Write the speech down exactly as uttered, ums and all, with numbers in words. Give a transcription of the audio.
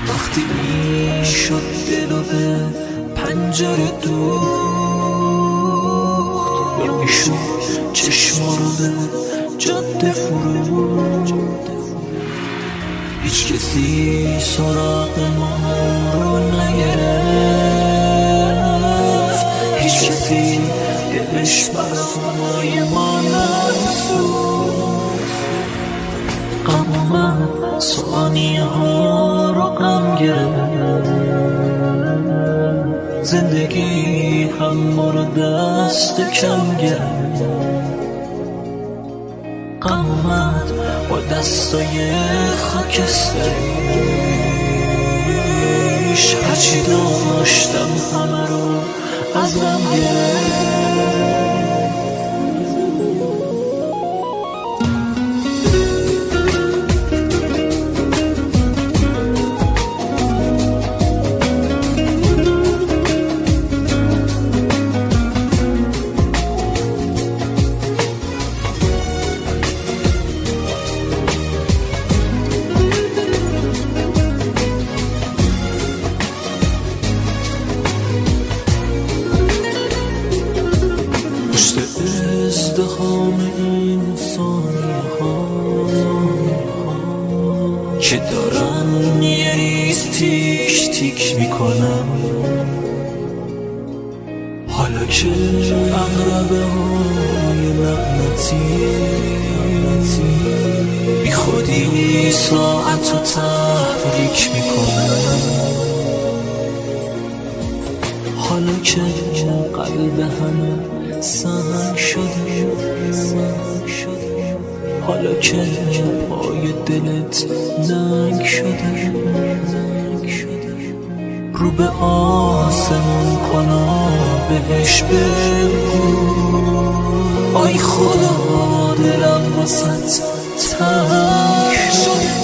وقتی می شد دلو به پنجره دوخت، یا می شد چشما رو به جاده فرود. هیچ کسی سراغ ما رو نگرفت، هیچ کسی دلش برای ما نسوخت. غم اومد ثانیه ها رو غم گرفت، زندگی هم ما رو دست کم گرفت. غم اومد با دستای خاکستریش، هرچی داشتم همه رو ازم گرفت. پشت ازدحام این ثانیه ها که دارن یه ریز تیک تیک میکنن، حالا که اقربه های لعنتی بی خودی ساعت رو تحریک میکنن، حالا که قلب همه سنگ شده، حالا که پای دلت ننگ شده، رو به آسمون کنا بهش بگو آی خدا دلم واسه تنگ شده.